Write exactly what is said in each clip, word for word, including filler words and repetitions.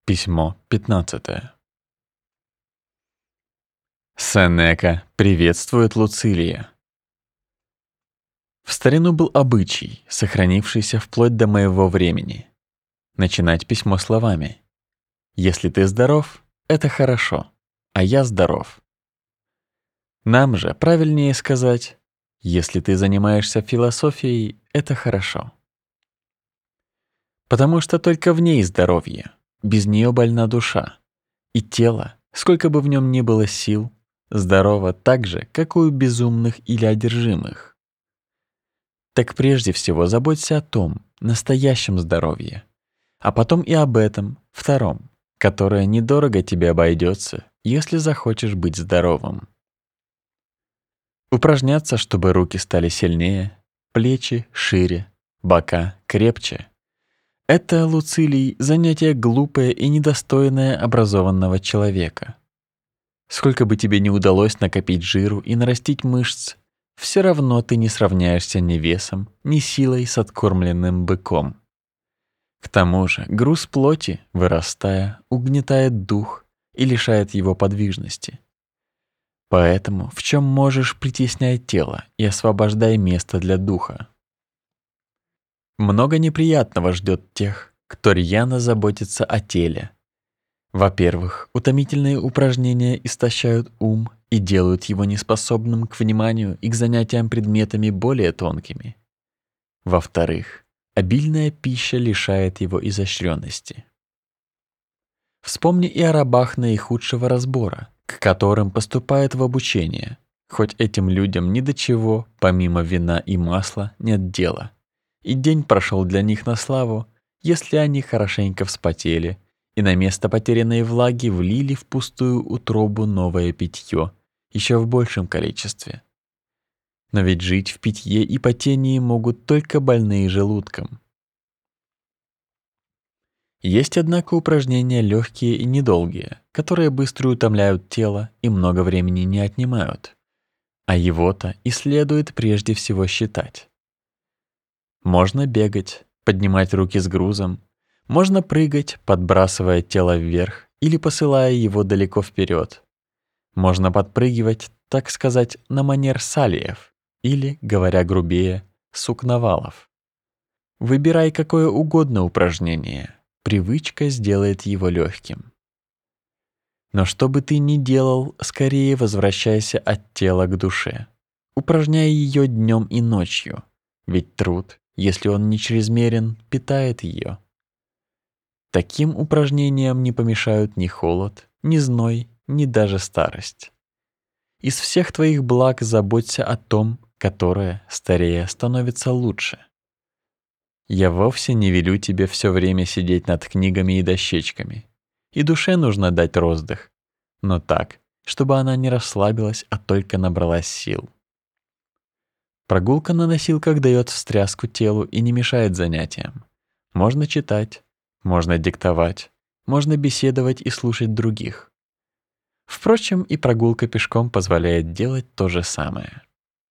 Письмо пятнадцатое. Сенека приветствует Луцилия. В старину был обычай, сохранившийся вплоть до моего времени, начинать письмо словами: «Если ты здоров, это хорошо, а я здоров». Нам же правильнее сказать: «Если ты занимаешься философией, это хорошо». Потому что только в ней здоровье, без нее больна душа, и тело, сколько бы в нем ни было сил, здорово так же, как у безумных или одержимых. Так прежде всего заботься о том, настоящем здоровье, а потом и об этом, втором, которое недорого тебе обойдется, если захочешь быть здоровым. Упражняться, чтобы руки стали сильнее, плечи шире, бока крепче. Это, Луцилий, занятие глупое и недостойное образованного человека. Сколько бы тебе ни удалось накопить жиру и нарастить мышц, все равно ты не сравняешься ни весом, ни силой с откормленным быком. К тому же груз плоти, вырастая, угнетает дух и лишает его подвижности. Поэтому в чем можешь, притесняй тело и освобождай место для духа. Много неприятного ждет тех, кто рьяно заботится о теле. Во-первых, утомительные упражнения истощают ум и делают его неспособным к вниманию и к занятиям предметами более тонкими. Во-вторых, обильная пища лишает его изощренности. Вспомни и о рабах наихудшего разбора, к которым поступают в обучение, хоть этим людям ни до чего, помимо вина и масла, нет дела. И день прошел для них на славу, если они хорошенько вспотели и на место потерянной влаги влили в пустую утробу новое питье, еще в большем количестве. Но ведь жить в питье и потении могут только больные желудком. Есть, однако, упражнения легкие и недолгие, которые быстро утомляют тело и много времени не отнимают. А его-то и следует прежде всего считать. Можно бегать, поднимать руки с грузом, можно прыгать, подбрасывая тело вверх или посылая его далеко вперед. Можно подпрыгивать, так сказать, на манер салиев или, говоря грубее, сукновалов. Выбирай какое угодно упражнение, привычка сделает его легким. Но что бы ты ни делал, скорее возвращайся от тела к душе. Упражняй ее днем и ночью, ведь труд, если он не чрезмерен, питает ее. Таким упражнениям не помешают ни холод, ни зной, ни даже старость. Из всех твоих благ заботься о том, которое, старея, становится лучше. Я вовсе не велю тебе все время сидеть над книгами и дощечками. И душе нужно дать роздых, но так, чтобы она не расслабилась, а только набралась сил. Прогулка на носилках дает встряску телу и не мешает занятиям. Можно читать, можно диктовать, можно беседовать и слушать других. Впрочем, и прогулка пешком позволяет делать то же самое.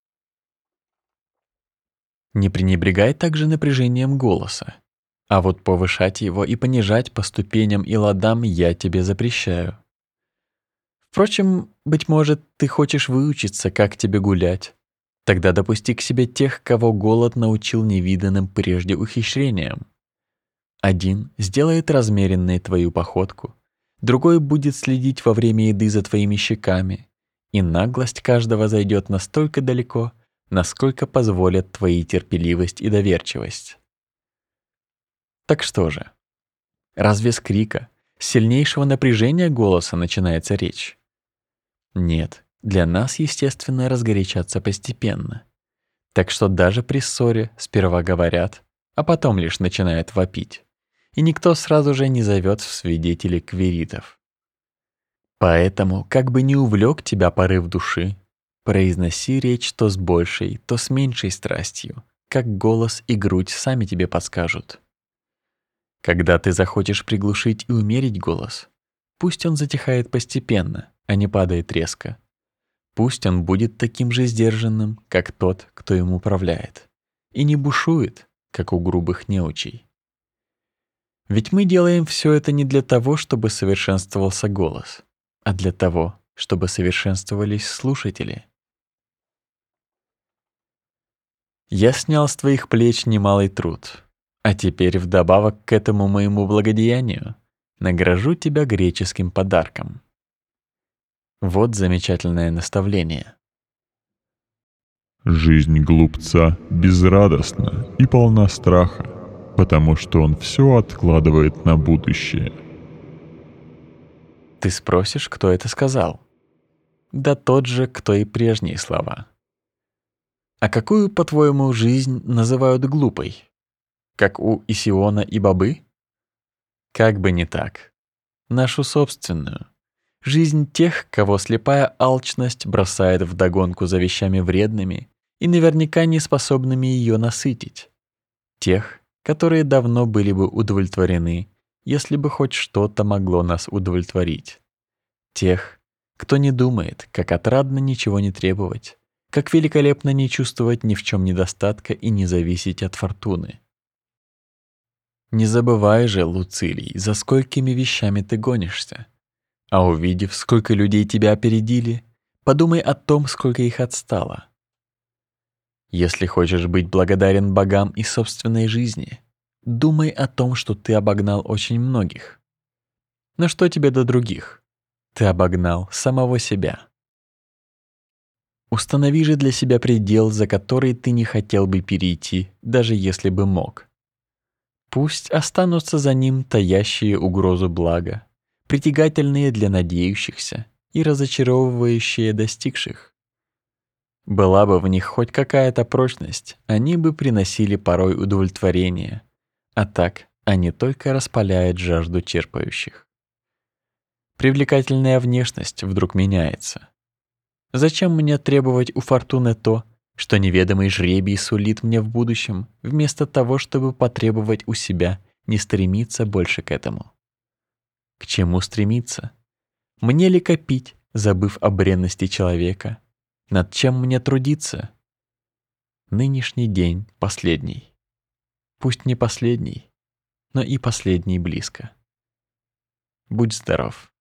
Не пренебрегай также напряжением голоса, а вот повышать его и понижать по ступеням и ладам я тебе запрещаю. Впрочем, быть может, ты хочешь выучиться, как тебе гулять. Тогда допусти к себе тех, кого голод научил невиданным прежде ухищрениям. Один сделает размеренной твою походку, другой будет следить во время еды за твоими щеками, и наглость каждого зайдет настолько далеко, насколько позволят твои терпеливость и доверчивость. Так что же? Разве с крика, с сильнейшего напряжения голоса начинается речь? Нет, для нас естественно разгорячаться постепенно. Так что даже при ссоре сперва говорят, а потом лишь начинают вопить. И никто сразу же не зовет в свидетели квиритов. Поэтому, как бы ни увлек тебя порыв души, произноси речь то с большей, то с меньшей страстью, как голос и грудь сами тебе подскажут. Когда ты захочешь приглушить и умерить голос, пусть он затихает постепенно, а не падает резко. Пусть он будет таким же сдержанным, как тот, кто им управляет, и не бушует, как у грубых неучей. Ведь мы делаем все это не для того, чтобы совершенствовался голос, а для того, чтобы совершенствовались слушатели. Я снял с твоих плеч немалый труд, а теперь вдобавок к этому моему благодеянию награжу тебя греческим подарком. Вот замечательное наставление. Жизнь глупца безрадостна и полна страха, потому что он все откладывает на будущее. Ты спросишь, кто это сказал? Да тот же, кто и прежние слова. А какую, по-твоему, жизнь называют глупой? Как у Исиона и Бабы? Как бы не так. Нашу собственную. Жизнь тех, кого слепая алчность бросает вдогонку за вещами вредными и наверняка не способными ее насытить. Тех, которые давно были бы удовлетворены, если бы хоть что-то могло нас удовлетворить. Тех, кто не думает, как отрадно ничего не требовать, как великолепно не чувствовать ни в чем недостатка и не зависеть от фортуны. Не забывай же, Луцилий, за сколькими вещами ты гонишься. А увидев, сколько людей тебя опередили, подумай о том, сколько их отстало. Если хочешь быть благодарен богам и собственной жизни, думай о том, что ты обогнал очень многих. Но что тебе до других? Ты обогнал самого себя. Установи же для себя предел, за который ты не хотел бы перейти, даже если бы мог. Пусть останутся за ним таящие угрозу блага, притягательные для надеющихся и разочаровывающие достигших. Была бы в них хоть какая-то прочность, они бы приносили порой удовлетворение, а так они только распаляют жажду черпающих. Привлекательная внешность вдруг меняется. Зачем мне требовать у фортуны то, что неведомый жребий сулит мне в будущем, вместо того, чтобы потребовать у себя не стремиться больше к этому? К чему стремиться? Мне ли копить, забыв о бренности человека? Над чем мне трудиться? Нынешний день последний. Пусть не последний, но и последний близко. Будь здоров.